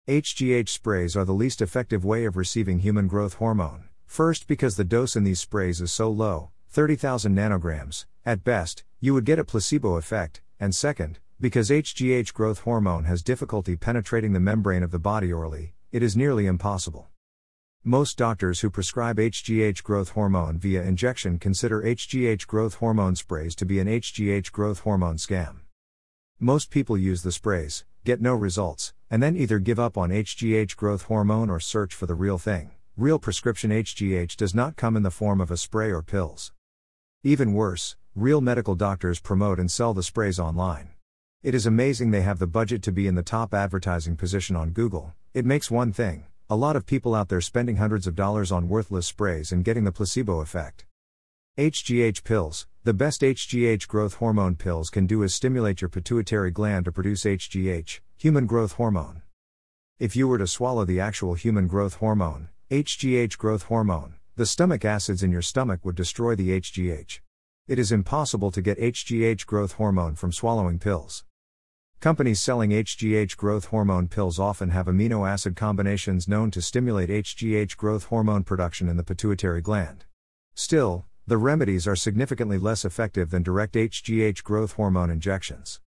HGH sprays are the least effective way of receiving human growth hormone. First, because the dose in these sprays is so low, 30,000 nanograms, at best, you would get a placebo effect, and second, because HGH growth hormone has difficulty penetrating the membrane of the body orally, it is nearly impossible. Most doctors who prescribe HGH growth hormone via injection consider HGH growth hormone sprays to be an HGH growth hormone scam. Most people use the sprays, get no results, and then either give up on HGH growth hormone or search for the real thing. Real prescription HGH does not come in the form of a spray or pills. Even worse, real medical doctors promote and sell the sprays online. It is amazing they have the budget to be in the top advertising position on Google. It makes one thing: a lot of people out there spending hundreds of dollars on worthless sprays and getting the placebo effect. HGH pills. The best HGH growth hormone pills can do is stimulate your pituitary gland to produce HGH, human growth hormone. If you were to swallow the actual human growth hormone, HGH growth hormone, the stomach acids in your stomach would destroy the HGH. It is impossible to get HGH growth hormone from swallowing pills. Companies selling HGH growth hormone pills often have amino acid combinations known to stimulate HGH growth hormone production in the pituitary gland. Still, the remedies are significantly less effective than direct HGH growth hormone injections.